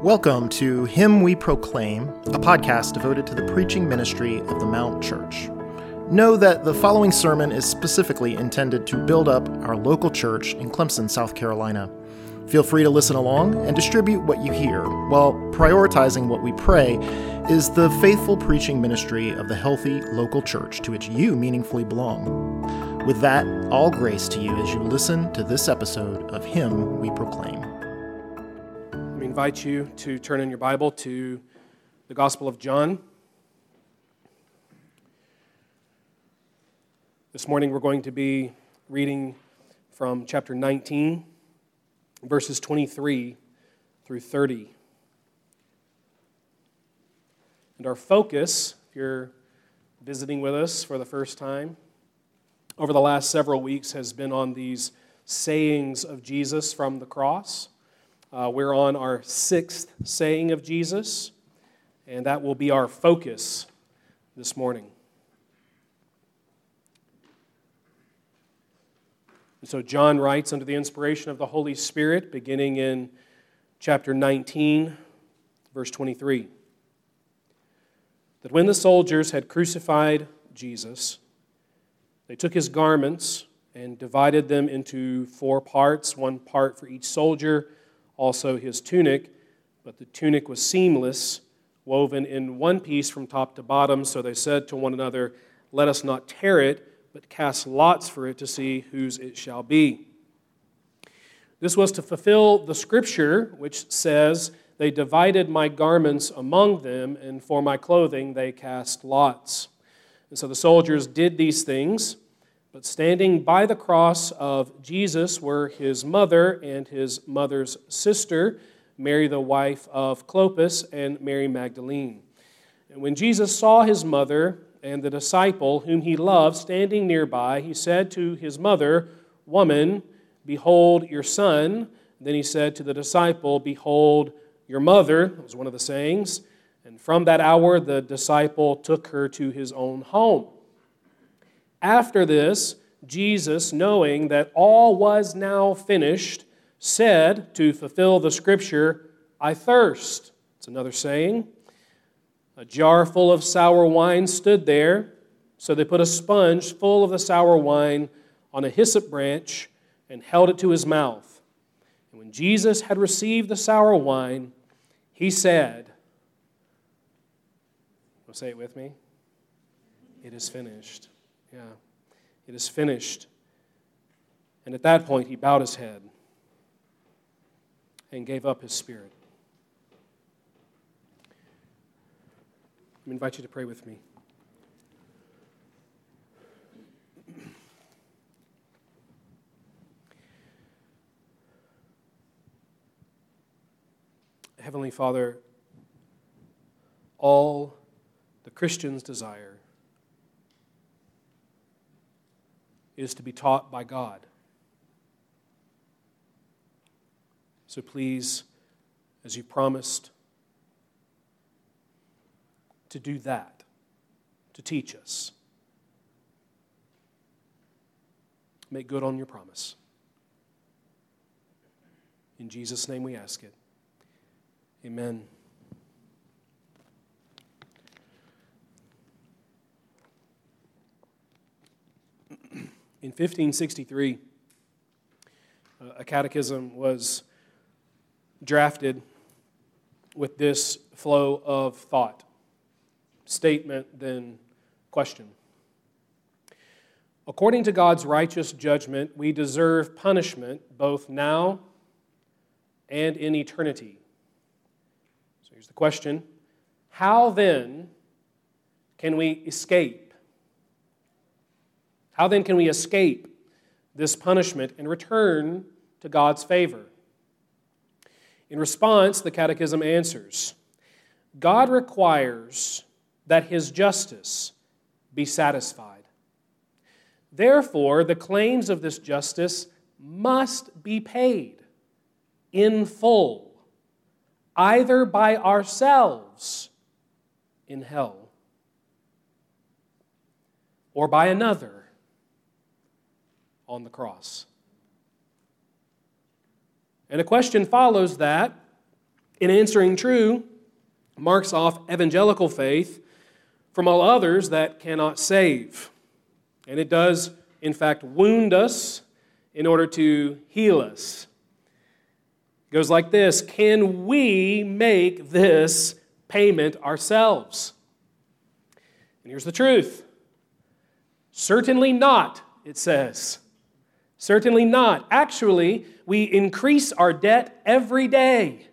Welcome to Him We Proclaim, a podcast devoted to the preaching ministry of the Mount Church. Know that the following sermon is specifically intended to build up our local church in Clemson, South Carolina. Feel free to listen along and distribute what you hear, while prioritizing what we pray is the faithful preaching ministry of the healthy local church to which you meaningfully belong. With that, all grace to you as you listen to this episode of Him We Proclaim. I invite you to turn in your Bible to the Gospel of John. This morning we're going to be reading from chapter 19, verses 23 through 30. And our focus, if you're visiting with us for the first time, over the last several weeks has been on these sayings of Jesus from the cross. We're on our sixth saying of Jesus, and that will be our focus this morning. And so John writes under the inspiration of the Holy Spirit, beginning in chapter 19, verse 23, that when the soldiers had crucified Jesus, they took his garments and divided them into 4 parts, 1 part for each soldier, also his tunic, but the tunic was seamless, woven in one piece from top to bottom. So they said to one another, "Let us not tear it, but cast lots for it to see whose it shall be." This was to fulfill the scripture which says, "They divided my garments among them, and for my clothing they cast lots." And so the soldiers did these things. But standing by the cross of Jesus were his mother and his mother's sister, Mary the wife of Clopas, and Mary Magdalene. And when Jesus saw his mother and the disciple whom he loved standing nearby, he said to his mother, "Woman, behold your son." Then he said to the disciple, "Behold your mother." That was one of the sayings. And from that hour the disciple took her to his own home. After this, Jesus, knowing that all was now finished, said, to fulfill the scripture, "I thirst." It's another saying. A jar full of sour wine stood there, so they put a sponge full of the sour wine on a hyssop branch and held it to his mouth. And when Jesus had received the sour wine, he said, say it with me, "It is finished." Yeah, it is finished. And at that point, he bowed his head and gave up his spirit. I invite you to pray with me. Heavenly Father, all the Christian's desire is to be taught by God. So please, as you promised, to do that, to teach us. Make good on your promise. In Jesus' name we ask it. Amen. In 1563, a catechism was drafted with this flow of thought. Statement, then question. According to God's righteous judgment, we deserve punishment both now and in eternity. So here's the question. How then can we escape? How then can we escape this punishment and return to God's favor? In response, the Catechism answers, God requires that His justice be satisfied. Therefore, the claims of this justice must be paid in full, either by ourselves in hell or by another on the cross. And a question follows that. in answering true, marks off evangelical faith from all others that cannot save. And it does, in fact, wound us in order to heal us. It goes like this: can we make this payment ourselves? And here's the truth. Certainly not, it says. Certainly not. Actually, we increase our debt every day.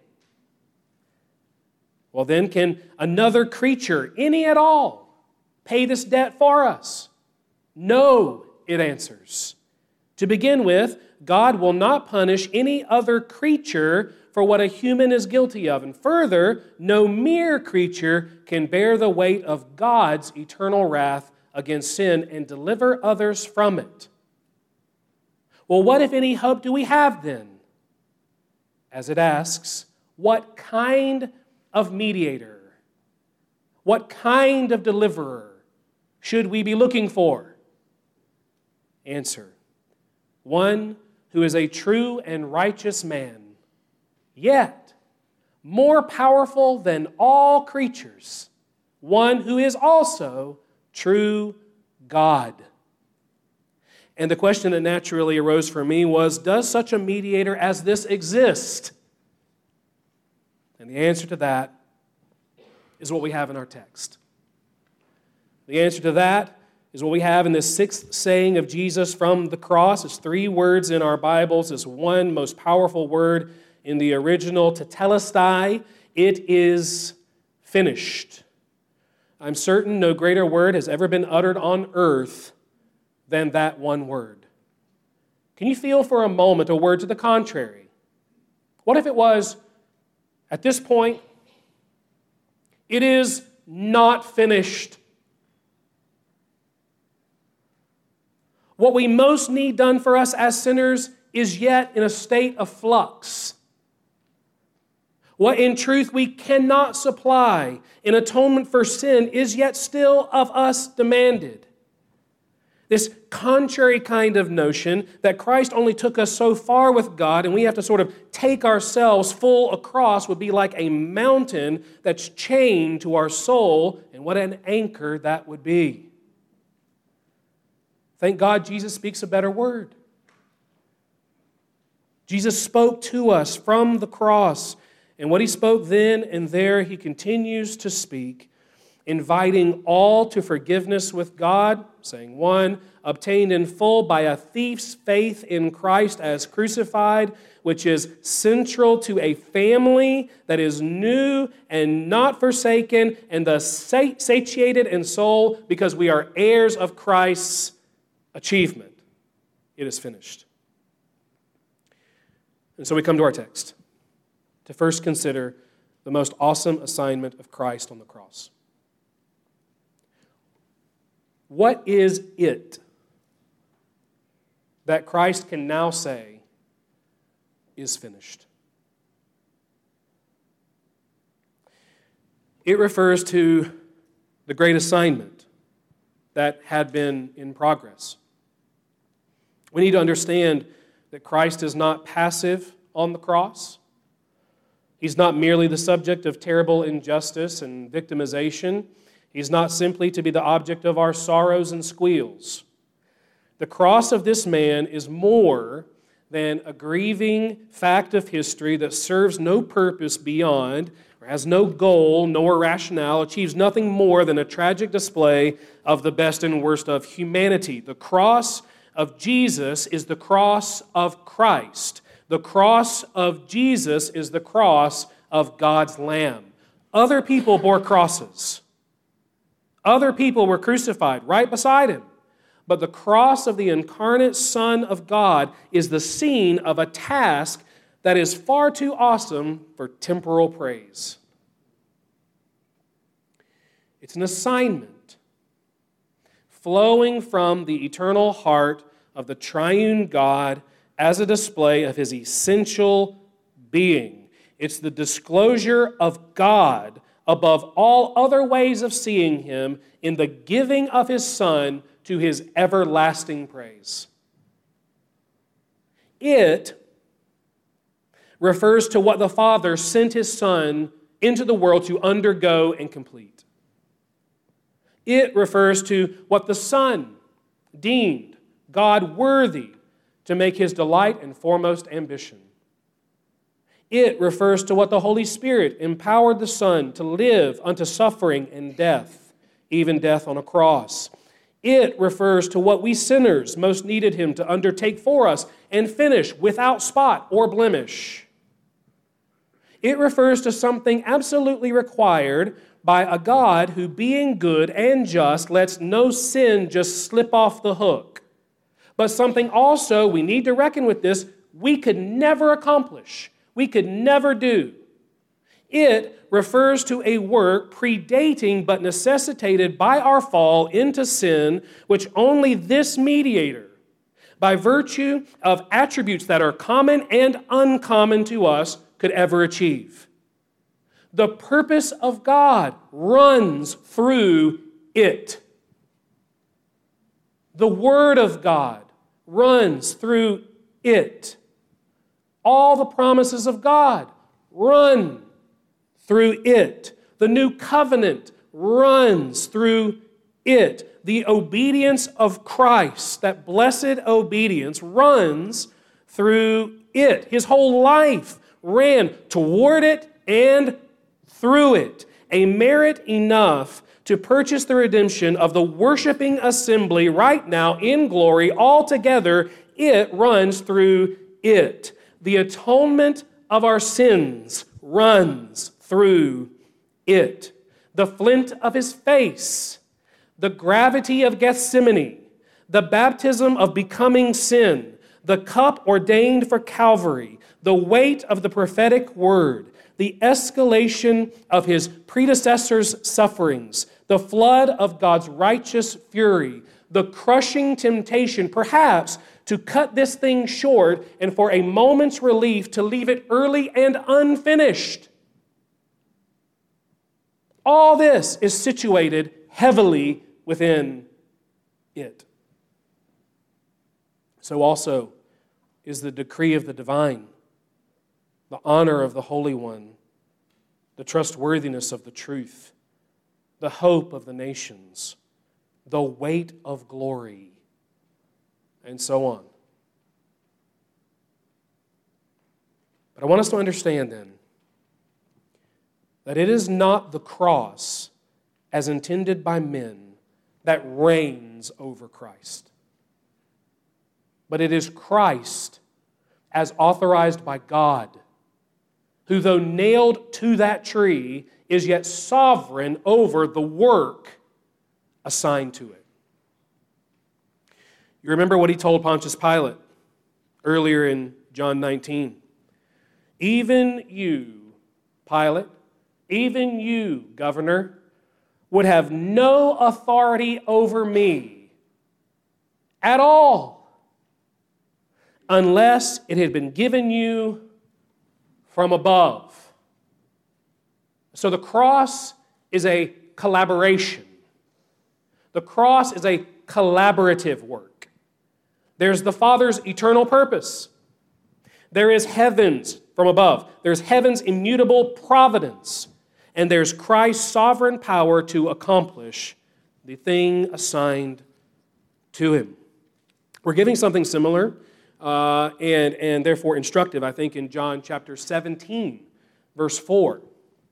Well, then, can another creature, any at all, pay this debt for us? No, it answers. To begin with, God will not punish any other creature for what a human is guilty of. And further, no mere creature can bear the weight of God's eternal wrath against sin and deliver others from it. Well, what, if any, hope do we have then? As it asks, what kind of mediator, what kind of deliverer should we be looking for? Answer: one who is a true and righteous man, yet more powerful than all creatures, one who is also true God. And the question that naturally arose for me was, does such a mediator as this exist? And the answer to that is what we have in our text. The answer to that is what we have in this sixth saying of Jesus from the cross. It's 3 words in our Bibles. It's one most powerful word in the original, tetelestai. It is finished. I'm certain no greater word has ever been uttered on earth than that one word. Can you feel for a moment a word to the contrary? What if it was, at this point, it is not finished? What we most need done for us as sinners is yet in a state of flux. What in truth we cannot supply in atonement for sin is yet still of us demanded. This contrary kind of notion that Christ only took us so far with God and we have to sort of take ourselves full across would be like a mountain that's chained to our soul, and what an anchor that would be. Thank God Jesus speaks a better word. Jesus spoke to us from the cross, and what he spoke then and there, he continues to speak, inviting all to forgiveness with God, saying, 1, obtained in full by a thief's faith in Christ as crucified, which is central to a family that is new and not forsaken, and thus satiated in soul because we are heirs of Christ's achievement. It is finished. And so we come to our text to first consider the most awesome assignment of Christ on the cross. What is it that Christ can now say is finished? It refers to the great assignment that had been in progress. We need to understand that Christ is not passive on the cross. He's not merely the subject of terrible injustice and victimization. He's not simply to be the object of our sorrows and squeals. The cross of this man is more than a grieving fact of history that serves no purpose beyond, or has no goal nor rationale, achieves nothing more than a tragic display of the best and worst of humanity. The cross of Jesus is the cross of Christ. The cross of Jesus is the cross of God's Lamb. Other people bore crosses. Other people were crucified right beside him. But the cross of the incarnate Son of God is the scene of a task that is far too awesome for temporal praise. It's an assignment flowing from the eternal heart of the triune God as a display of his essential being. It's the disclosure of God above all other ways of seeing him in the giving of his Son to his everlasting praise. It refers to what the Father sent His Son into the world to undergo and complete. It refers to what the Son deemed God worthy to make His delight and foremost ambition. It refers to what the Holy Spirit empowered the Son to live unto suffering and death, even death on a cross. It refers to what we sinners most needed Him to undertake for us and finish without spot or blemish. It refers to something absolutely required by a God who, being good and just, lets no sin just slip off the hook. But something also, we need to reckon with this, we could never accomplish. We could never do. It refers to a work predating but necessitated by our fall into sin, which only this mediator, by virtue of attributes that are common and uncommon to us, could ever achieve. The purpose of God runs through it. The Word of God runs through it. All the promises of God run through it. The new covenant runs through it. The obedience of Christ, that blessed obedience, runs through it. His whole life ran toward it and through it. A merit enough to purchase the redemption of the worshiping assembly right now in glory altogether. It runs through it. The atonement of our sins runs through it. The flint of His face, the gravity of Gethsemane, the baptism of becoming sin, the cup ordained for Calvary, the weight of the prophetic word, the escalation of His predecessors' sufferings, the flood of God's righteous fury, the crushing temptation, perhaps, to cut this thing short and for a moment's relief to leave it early and unfinished. All this is situated heavily within it. So also is the decree of the divine, the honor of the Holy One, the trustworthiness of the truth, the hope of the nations, the weight of glory, and so on. But I want us to understand then that it is not the cross as intended by men that reigns over Christ, but it is Christ as authorized by God, who though nailed to that tree is yet sovereign over the work assigned to it. You remember what He told Pontius Pilate earlier in John 19. Even you, Pilate, even you, governor, would have no authority over me at all unless it had been given you from above. So the cross is a collaboration. The cross is a collaborative work. There's the Father's eternal purpose. There is heavens from above. There's heaven's immutable providence. And there's Christ's sovereign power to accomplish the thing assigned to Him. We're giving something similar and therefore instructive, I think, in John chapter 17, verse 4.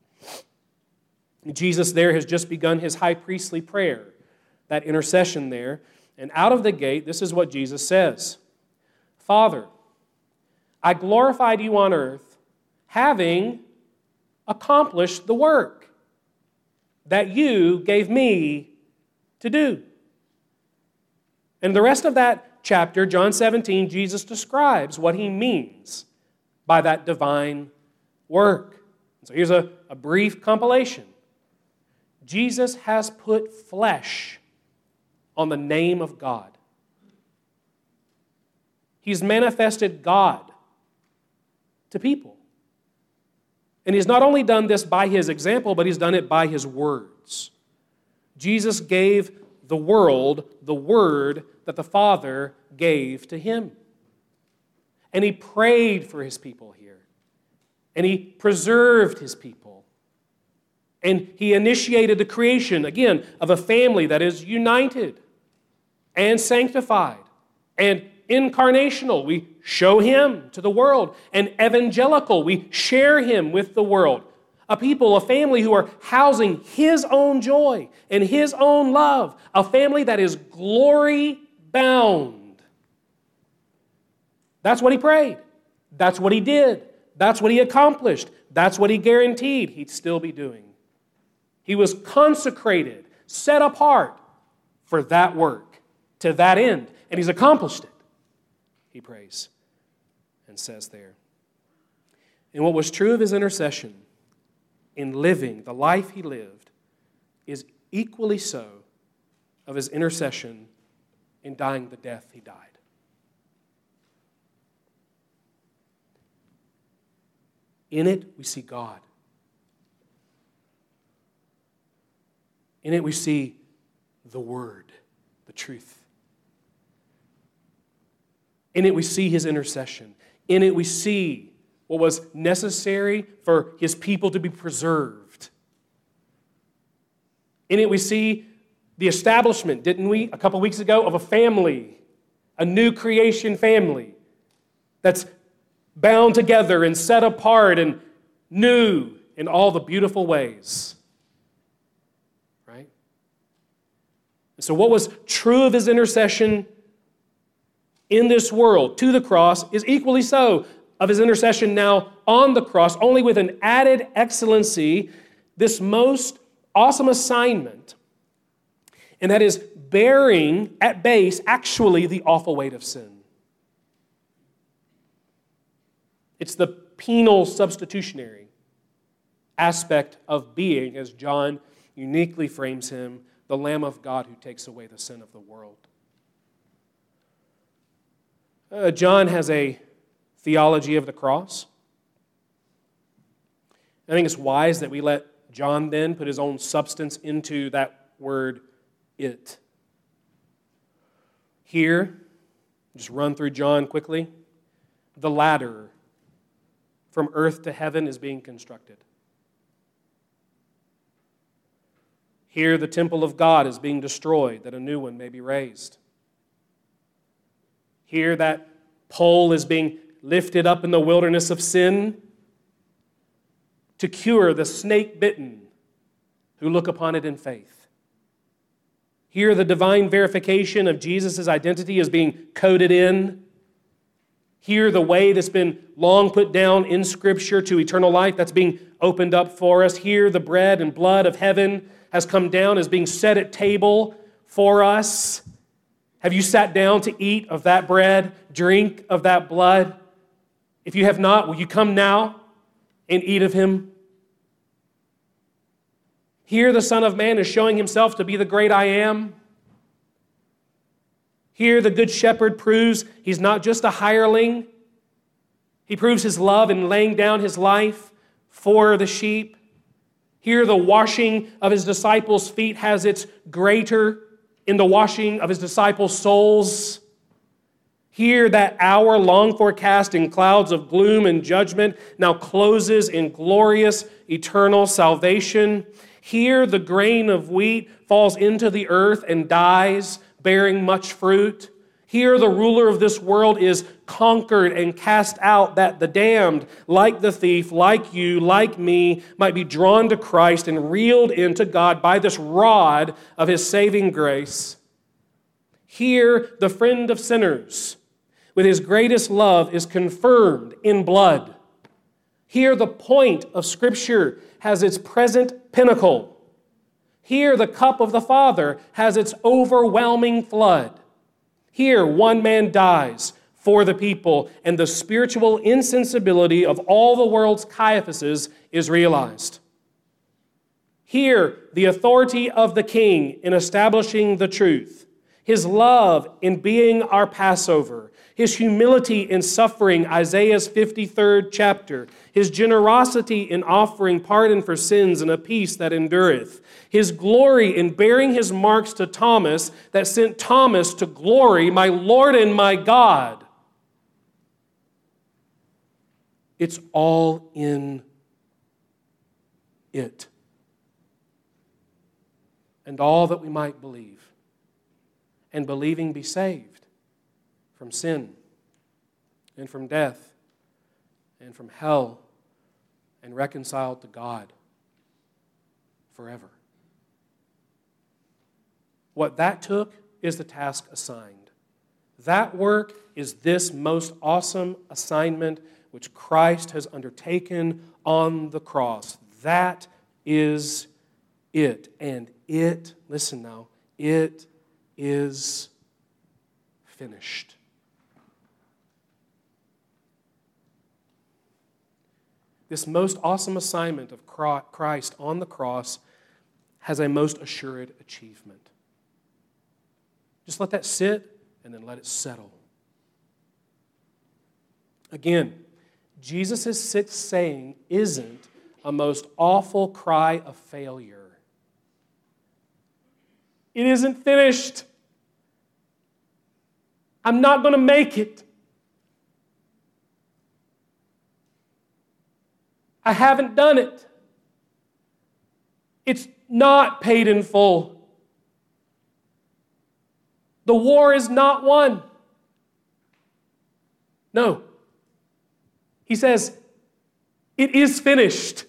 Jesus there has just begun His high priestly prayer, that intercession there. And out of the gate, this is what Jesus says. Father, I glorified you on earth, having accomplished the work that you gave me to do. And the rest of that chapter, John 17, Jesus describes what He means by that divine work. So here's a brief compilation. Jesus has put flesh on the name of God. He's manifested God to people. And He's not only done this by His example, but He's done it by His words. Jesus gave the world the word that the Father gave to Him. And He prayed for His people here. and He preserved His people. And He initiated the creation, again, of a family that is united and sanctified and incarnational. We show Him to the world. And evangelical, we share Him with the world. A people, a family who are housing His own joy and His own love. A family that is glory-bound. That's what He prayed. That's what He did. That's what He accomplished. That's what He guaranteed He'd still be doing. He was consecrated, set apart for that work, to that end. And He's accomplished it, he prays and says there. And what was true of His intercession in living the life He lived is equally so of His intercession in dying the death He died. In it, we see God. In it, we see the Word, the truth. In it, we see His intercession. In it, we see what was necessary for His people to be preserved. In it, we see the establishment, didn't we, a couple weeks ago, of a family, a new creation family that's bound together and set apart and new in all the beautiful ways. Right? And so what was true of His intercession in this world to the cross is equally so of His intercession now on the cross, only with an added excellency, this most awesome assignment, and that is bearing at base actually the awful weight of sin. It's the penal substitutionary aspect of being, as John uniquely frames Him, the Lamb of God who takes away the sin of the world. John has a theology of the cross. I think it's wise that we let John then put his own substance into that word, it. Here, just run through John quickly, the ladder from earth to heaven is being constructed. Here, the temple of God is being destroyed, that a new one may be raised. Here, that pole is being lifted up in the wilderness of sin to cure the snake-bitten who look upon it in faith. Here, the divine verification of Jesus' identity is being coded in. Here, the way that's been long put down in Scripture to eternal life, that's being opened up for us. Here, the bread and blood of heaven has come down, is being set at table for us. Have you sat down to eat of that bread, drink of that blood? If you have not, will you come now and eat of Him? Here, the Son of Man is showing Himself to be the great I am. Here, the Good Shepherd proves He's not just a hireling. He proves His love in laying down His life for the sheep. Here, the washing of His disciples' feet has its greater in the washing of His disciples' souls. Here, that hour long forecast in clouds of gloom and judgment now closes in glorious eternal salvation. Here, the grain of wheat falls into the earth and dies, bearing much fruit. Here, the ruler of this world is conquered and cast out, that the damned, like the thief, like you, like me, might be drawn to Christ and reeled into God by this rod of His saving grace. Here, the friend of sinners, with His greatest love, is confirmed in blood. Here, the point of Scripture has its present pinnacle. Here, the cup of the Father has its overwhelming flood. Here, one man dies for the people, and the spiritual insensibility of all the world's Caiaphases is realized. Here, the authority of the King in establishing the truth, His love in being our Passover, His humility in suffering, Isaiah's 53rd chapter, His generosity in offering pardon for sins and a peace that endureth, His glory in bearing His marks to Thomas that sent Thomas to glory, my Lord and my God. It's all in it. And all that we might believe, and believing be saved from sin, and from death, and from hell, and reconciled to God forever. What that took is the task assigned. That work is this most awesome assignment which Christ has undertaken on the cross. That is it. And it, listen now, it is finished. This most awesome assignment of Christ on the cross has a most assured achievement. Just let that sit and then let it settle. Again, Jesus' sixth saying isn't a most awful cry of failure. It isn't finished. I'm not going to make it. I haven't done it. It's not paid in full. The war is not won. No. He says, it is finished.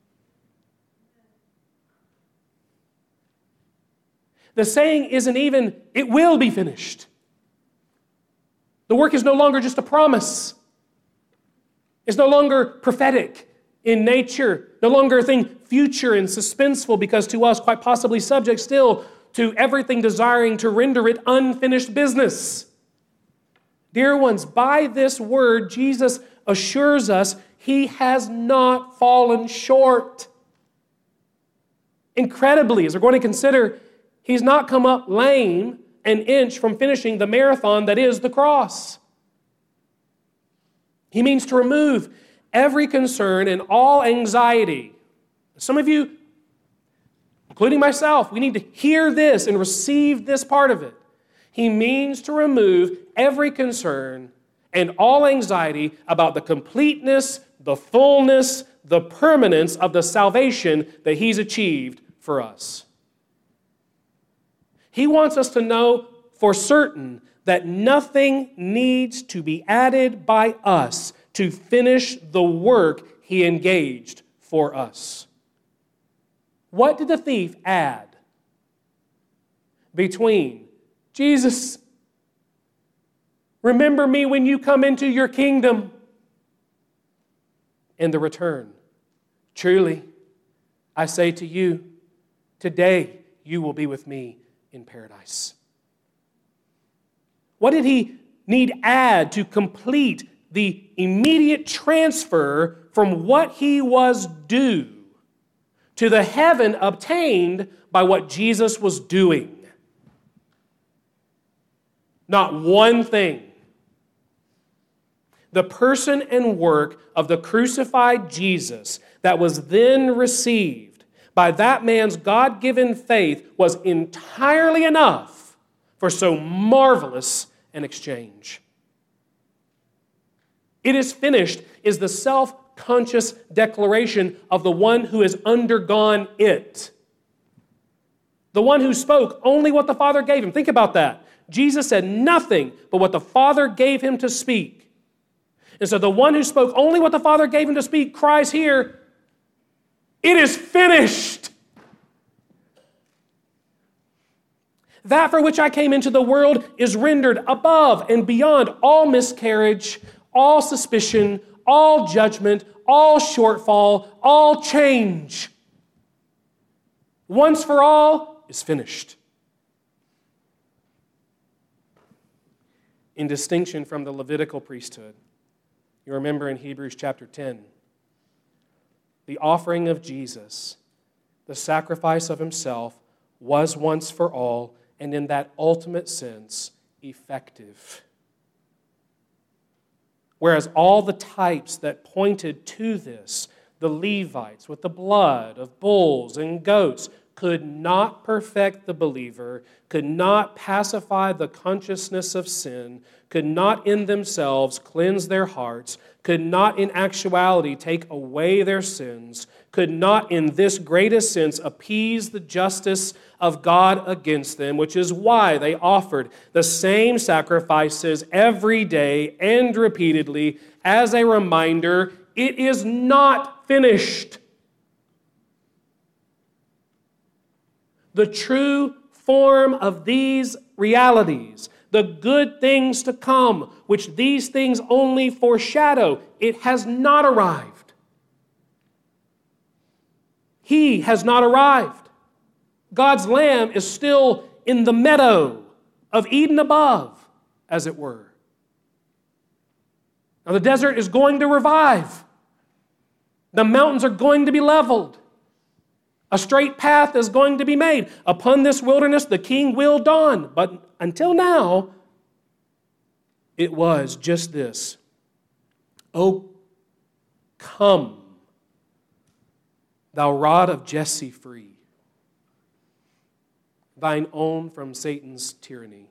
The saying isn't even, it will be finished. The work is no longer just a promise. It's no longer prophetic in nature, no longer a thing future and suspenseful, because to us, quite possibly subject still to everything desiring to render it unfinished business. Dear ones, by this word, Jesus assures us he has not fallen short. Incredibly, as we're going to consider, he's not come up lame an inch from finishing the marathon that is the cross. He means to remove every concern and all anxiety. Some of you, including myself, we need to hear this and receive this part of it. He means to remove every concern and all anxiety about the completeness, the fullness, the permanence of the salvation that he's achieved for us. He wants us to know for certain that nothing needs to be added by us to finish the work he engaged for us. What did the thief add between Jesus, remember me when you come into your kingdom, and the return? Truly, I say to you, today you will be with me in paradise. What did he need add to complete the immediate transfer from what he was due to the heaven obtained by what Jesus was doing? Not one thing. The person and work of the crucified Jesus that was then received by that man's God-given faith was entirely enough for so marvelous an exchange. It is finished is the self-conscious declaration of the one who has undergone it. The one who spoke only what the Father gave him. Think about that. Jesus said nothing but what the Father gave him to speak. And so the one who spoke only what the Father gave him to speak cries here, it is finished. That for which I came into the world is rendered above and beyond all miscarriage, all suspicion, all judgment, all shortfall, all change. Once for all is finished. In distinction from the Levitical priesthood, you remember in Hebrews chapter 10, the offering of Jesus, the sacrifice of himself, was once for all, and in that ultimate sense, effective. Whereas all the types that pointed to this, the Levites with the blood of bulls and goats, could not perfect the believer, could not pacify the consciousness of sin, could not in themselves cleanse their hearts, could not in actuality take away their sins, could not in this greatest sense appease the justice of God against them, which is why they offered the same sacrifices every day and repeatedly as a reminder, it is not finished. The true form of these realities, the good things to come, which these things only foreshadow, it has not arrived. He has not arrived. God's Lamb is still in the meadow of Eden above, as it were. Now the desert is going to revive. The mountains are going to be leveled. A straight path is going to be made. Upon this wilderness, the King will dawn. But until now, it was just this. Oh, come, thou rod of Jesse free, thine own from Satan's tyranny.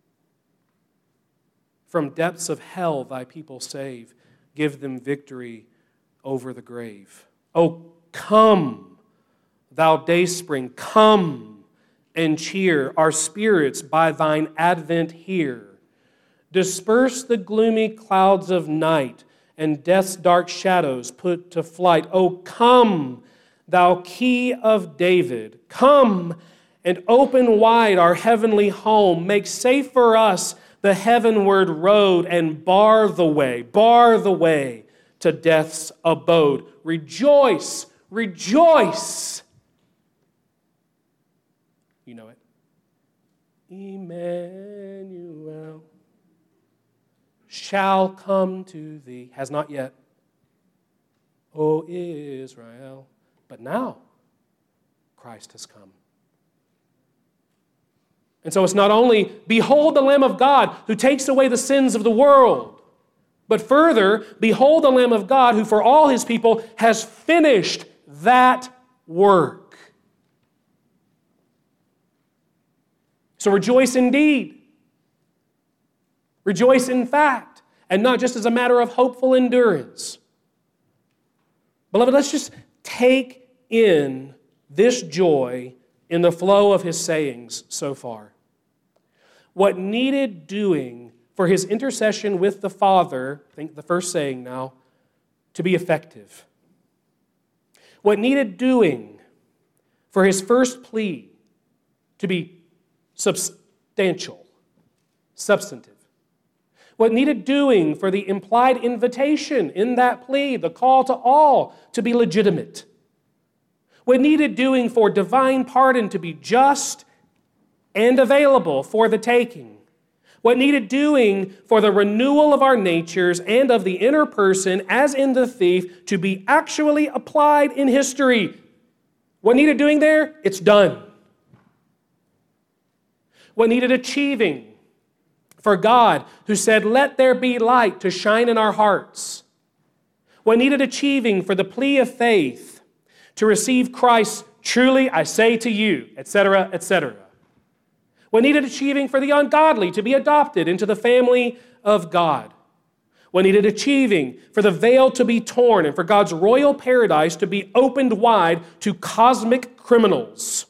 From depths of hell thy people save, give them victory over the grave. Oh, come, thou dayspring, come and cheer our spirits by thine advent here. Disperse the gloomy clouds of night and death's dark shadows put to flight. Oh, come, thou key of David, come and open wide our heavenly home. Make safe for us the heavenward road and bar the way to death's abode. Rejoice, rejoice. You know it. Emmanuel shall come to thee. Has not yet. O Israel. But now Christ has come. And so it's not only, behold the Lamb of God who takes away the sins of the world, but further, behold the Lamb of God who for all his people has finished that work. So rejoice indeed. Rejoice in fact, and not just as a matter of hopeful endurance. Beloved, let's just take in this joy in the flow of his sayings so far. What needed doing for his intercession with the Father, I think the first saying now, to be effective. What needed doing for his first plea to be substantial, substantive. What needed doing for the implied invitation in that plea, the call to all, to be legitimate. What needed doing for divine pardon to be just and available for the taking. What needed doing for the renewal of our natures and of the inner person, as in the thief, to be actually applied in history. What needed doing there? It's done. What needed achieving for God, who said, let there be light to shine in our hearts. What needed achieving for the plea of faith to receive Christ, truly I say to you, etc., etc. What needed achieving for the ungodly to be adopted into the family of God. What needed achieving for the veil to be torn and for God's royal paradise to be opened wide to cosmic criminals.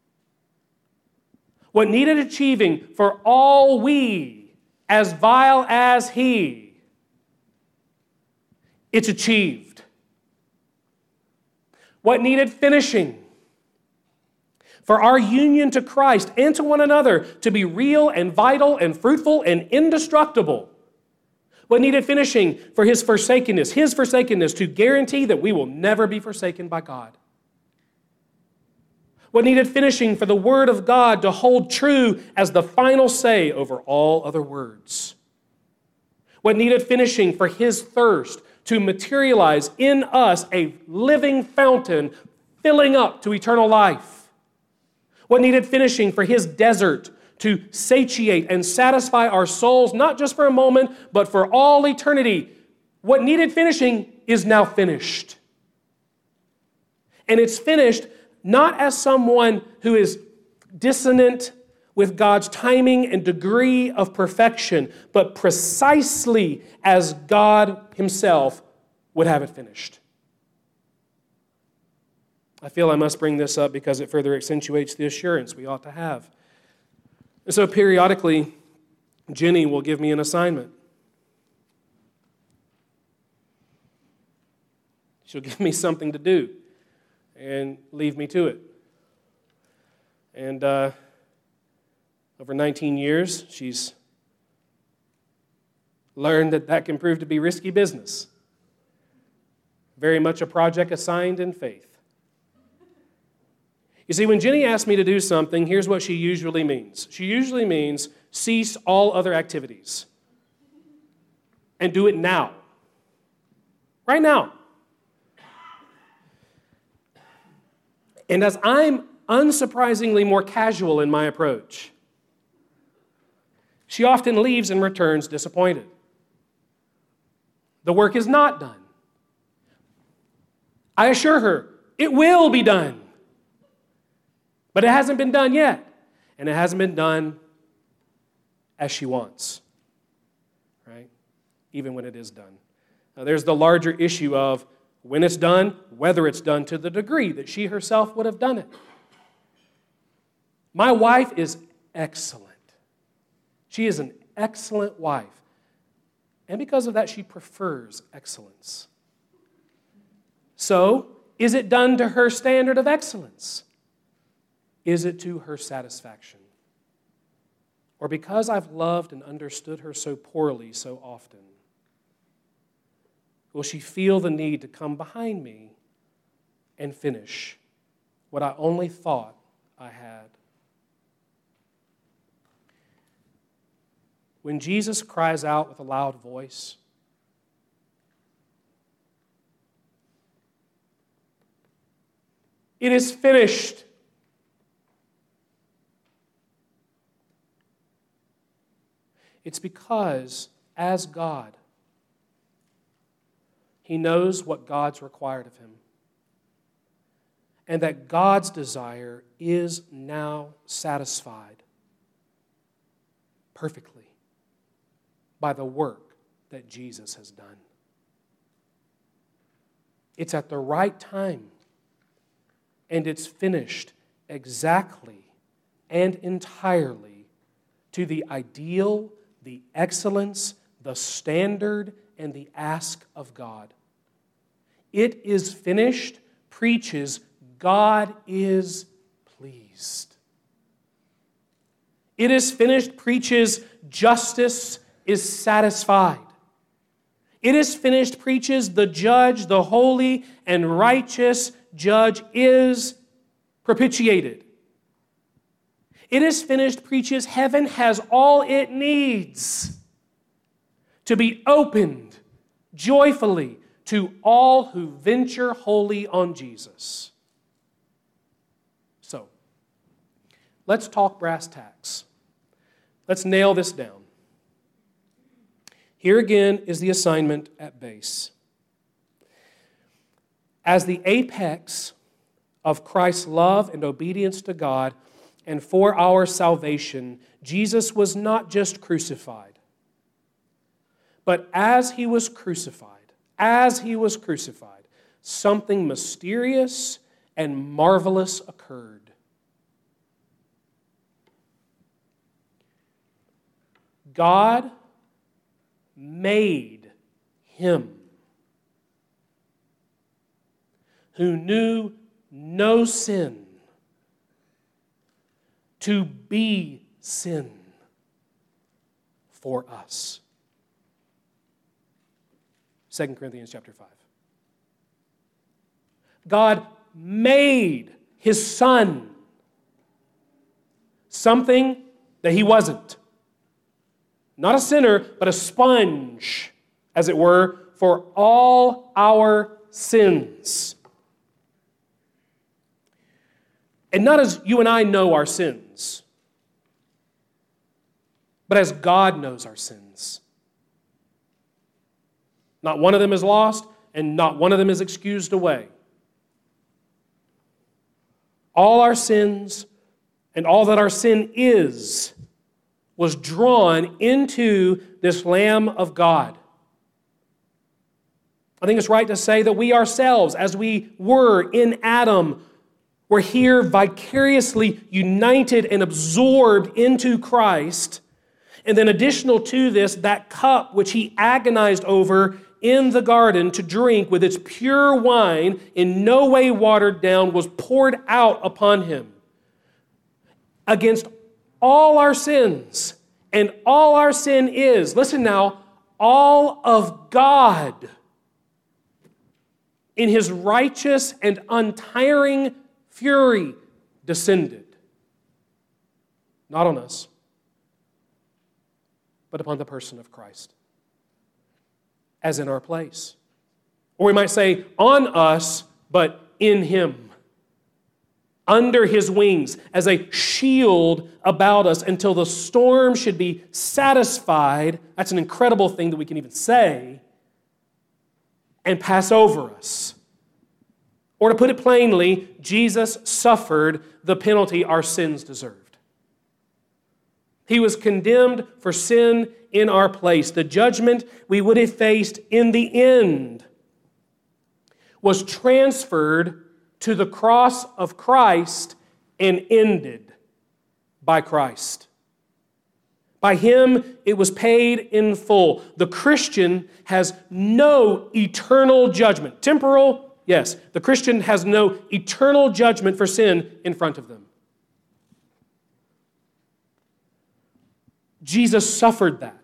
What needed achieving for all we, as vile as he. It's achieved. What needed finishing for our union to Christ and to one another to be real and vital and fruitful and indestructible. What needed finishing for his forsakenness to guarantee that we will never be forsaken by God. What needed finishing for the Word of God to hold true as the final say over all other words. What needed finishing for his thirst to materialize in us a living fountain filling up to eternal life. What needed finishing for his desert to satiate and satisfy our souls, not just for a moment, but for all eternity. What needed finishing is now finished. And it's finished not as someone who is dissonant with God's timing and degree of perfection, but precisely as God himself would have it finished. I feel I must bring this up because it further accentuates the assurance we ought to have. And so periodically, Jenny will give me an assignment. She'll give me something to do and leave me to it. And over 19 years, she's learned that that can prove to be risky business. Very much a project assigned in faith. You see, when Jenny asks me to do something, here's what she usually means. She usually means cease all other activities and do it now. Right now. And as I'm unsurprisingly more casual in my approach, she often leaves and returns disappointed. The work is not done. I assure her, it will be done. But it hasn't been done yet. And it hasn't been done as she wants. Right? Even when it is done. Now, there's the larger issue of when it's done, whether it's done to the degree that she herself would have done it. My wife is excellent. She is an excellent wife. And because of that, she prefers excellence. So, is it done to her standard of excellence? Is it to her satisfaction? Or because I've loved and understood her so poorly so often, will she feel the need to come behind me and finish what I only thought I had? When Jesus cries out with a loud voice, "It is finished," it's because, as God, he knows what God's required of him. And that God's desire is now satisfied perfectly by the work that Jesus has done. It's at the right time, and it's finished exactly and entirely to the ideal, the excellence, the standard, and the ask of God. It is finished preaches God is pleased. It is finished preaches justice is satisfied. It is finished preaches the judge, the holy and righteous judge is propitiated. It is finished preaches heaven has all it needs to be opened joyfully to all who venture wholly on Jesus. So, let's talk brass tacks. Let's nail this down. Here again is the assignment at base. As the apex of Christ's love and obedience to God and for our salvation, Jesus was not just crucified, but as he was crucified, something mysterious and marvelous occurred. God made him who knew no sin to be sin for us. 2 Corinthians chapter 5. God made his son something that he wasn't. Not a sinner, but a sponge, as it were, for all our sins. And not as you and I know our sins, but as God knows our sins. Not one of them is lost, and not one of them is excused away. all our sins and all that our sin is was drawn into this Lamb of God. I think it's right to say that we ourselves, as we were in Adam, were here vicariously united and absorbed into Christ. And then additional to this, that cup which he agonized over in the garden to drink with its pure wine, in no way watered down, was poured out upon him. Against all our sins, and all our sin is, listen now, all of God in his righteous and untiring fury descended. Not on us, but upon the person of Christ, as in our place. Or we might say, on us, but in him, under his wings, as a shield about us until the storm should be satisfied. That's an incredible thing that we can even say, and pass over us. Or to put it plainly, Jesus suffered the penalty our sins deserved. He was condemned for sin in our place. The judgment we would have faced in the end was transferred to the cross of Christ and ended by Christ. By him, it was paid in full. The Christian has no eternal judgment. Temporal, yes. The Christian has no eternal judgment for sin in front of them. Jesus suffered that.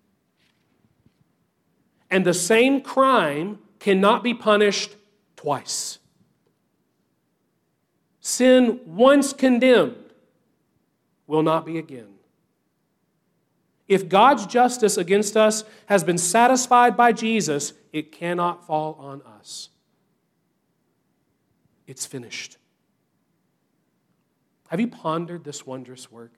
And the same crime cannot be punished twice. Sin once condemned will not be again. If God's justice against us has been satisfied by Jesus, it cannot fall on us. It's finished. Have you pondered this wondrous work?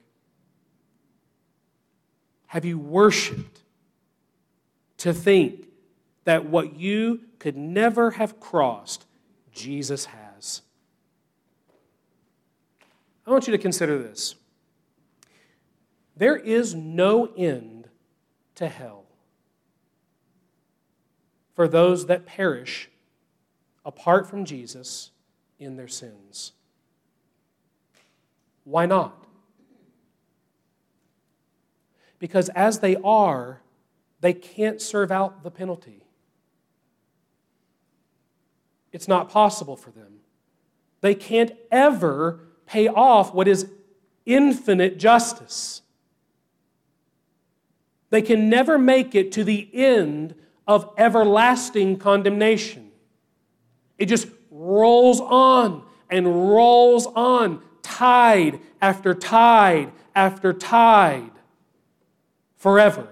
Have you worshiped to think that what you could never have crossed, Jesus has? I want you to consider this. There is no end to hell for those that perish apart from Jesus in their sins. Why not? Because as they are, they can't serve out the penalty. It's not possible for them. They can't ever pay off what is infinite justice. They can never make it to the end of everlasting condemnation. It just rolls on and rolls on, tide after tide after tide, forever.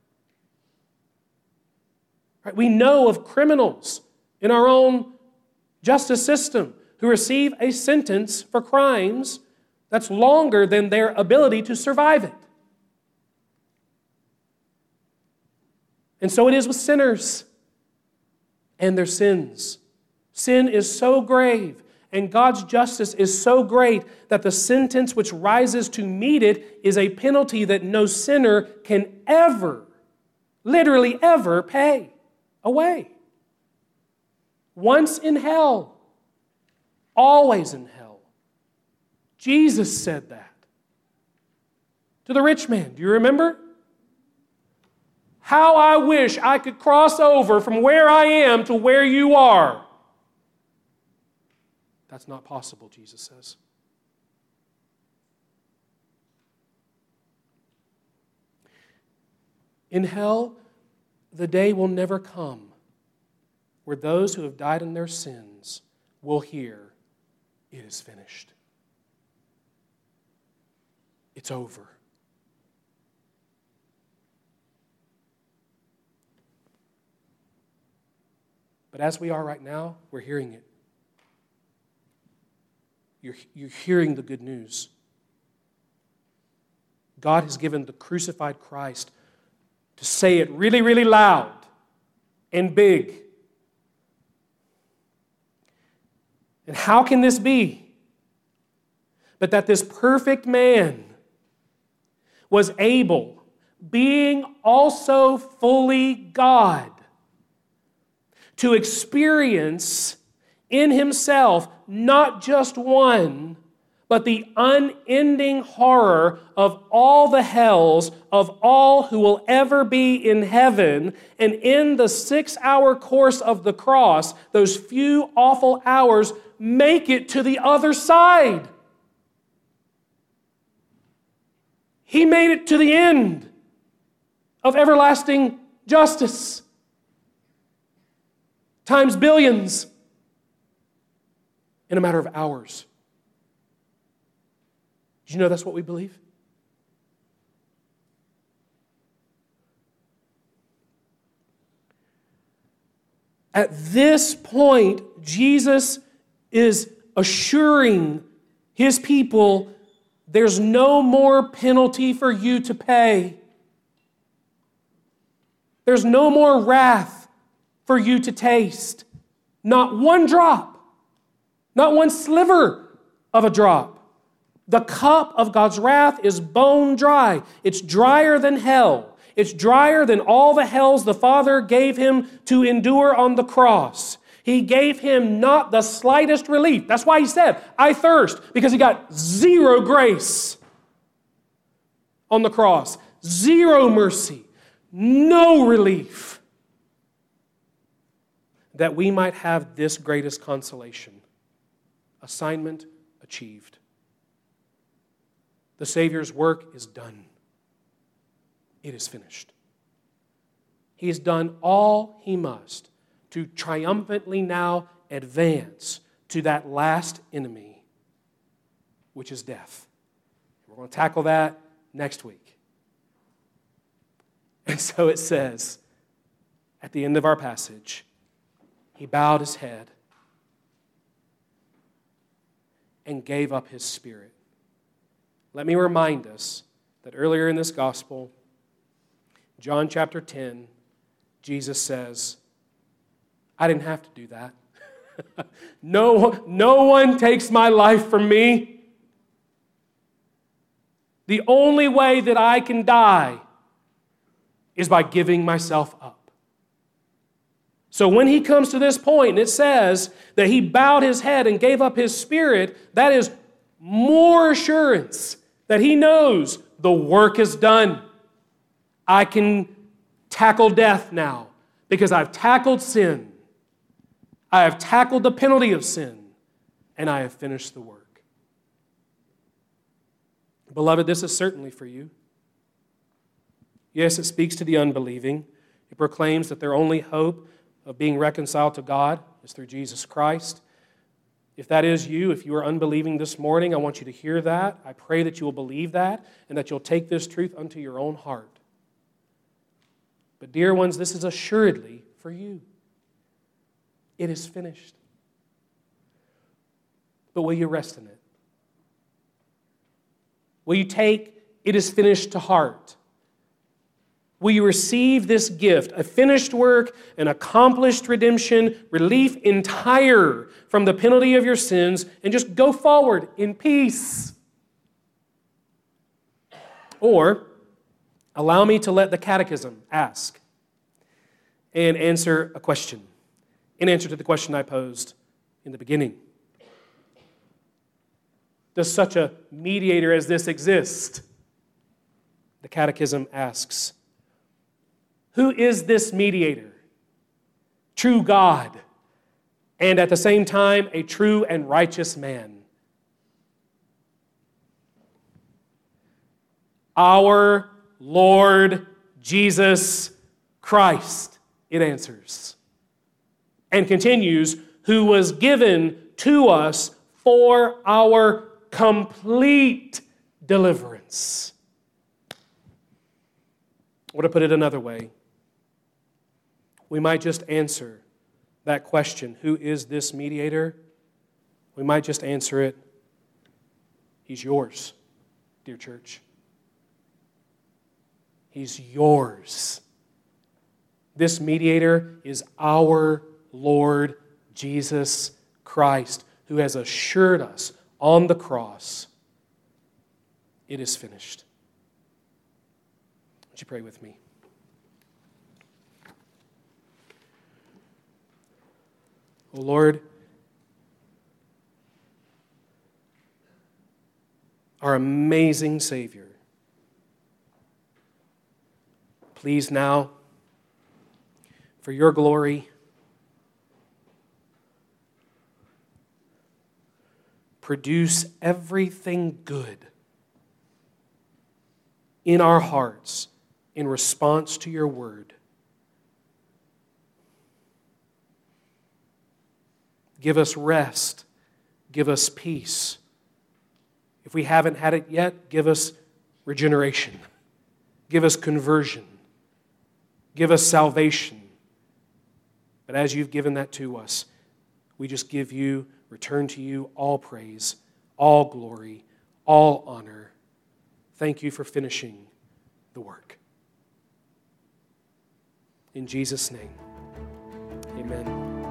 Right? We know of criminals in our own justice system who receive a sentence for crimes that's longer than their ability to survive it. And so it is with sinners and their sins. Sin is so grave and God's justice is so great that the sentence which rises to meet it is a penalty that no sinner can ever, literally ever, pay away. Once in hell, always in hell. Jesus said that to the rich man. Do you remember? How I wish I could cross over from where I am to where you are. That's not possible, Jesus says. In hell, the day will never come where those who have died in their sins will hear, "It is finished." It's over. But as we are right now, we're hearing it. You're hearing the good news. God has given the crucified Christ to say it really, really loud and big. And how can this be? but that this perfect man was able, being also fully God, to experience in himself not just one, but the unending horror of all the hells of all who will ever be in heaven. And in the 6-hour course of the cross, those few awful hours make it to the other side. He made it to the end of everlasting justice, times billions, in a matter of hours. Did you know that's what we believe? At this point, Jesus is assuring his people there's no more penalty for you to pay. There's no more wrath for you to taste. Not one drop, not one sliver of a drop. The cup of God's wrath is bone dry. It's drier than hell. It's drier than all the hells the Father gave him to endure on the cross. He gave him not the slightest relief. That's why he said, I thirst, because he got zero grace on the cross, zero mercy, no relief, that we might have this greatest consolation. Assignment achieved. The Savior's work is done. It is finished. He has done all he must to triumphantly now advance to that last enemy, which is death. We're going to tackle that next week. And so it says, at the end of our passage, he bowed his head and gave up his spirit. Let me remind us that earlier in this gospel, John chapter 10, Jesus says, I didn't have to do that. No one takes my life from me. The only way that I can die is by giving myself up. So when he comes to this point, and it says that he bowed his head and gave up his spirit, that is more assurance that he knows the work is done. I can tackle death now because I've tackled sin. I have tackled the penalty of sin, and I have finished the work. Beloved, this is certainly for you. Yes, it speaks to the unbelieving. It proclaims that their only hope of being reconciled to God is through Jesus Christ. If that is you, if you are unbelieving this morning, I want you to hear that. I pray that you will believe that and that you'll take this truth unto your own heart. But dear ones, this is assuredly for you. It is finished. But will you rest in it? Will you take it is finished to heart? Will you receive this gift, a finished work, an accomplished redemption, relief entire from the penalty of your sins, and just go forward in peace? Or allow me to let the catechism ask and answer a question, in answer to the question I posed in the beginning. Does such a mediator as this exist? The catechism asks, who is this mediator? True God, and at the same time, a true and righteous man. Our Lord Jesus Christ, it answers. And continues, who was given to us for our complete deliverance. Or to put it another way, we might just answer that question, who is this mediator? We might just answer it, he's yours, dear church. He's yours. This mediator is our Lord Jesus Christ, who has assured us on the cross It is finished. Would you pray with me? O Lord, our amazing Savior, please now, for your glory, produce everything good in our hearts in response to your word. Give us rest. Give us peace. If we haven't had it yet, give us regeneration. Give us conversion. Give us salvation. But as you've given that to us, we just return to you all praise, all glory, all honor. Thank you for finishing the work. In Jesus' name, amen.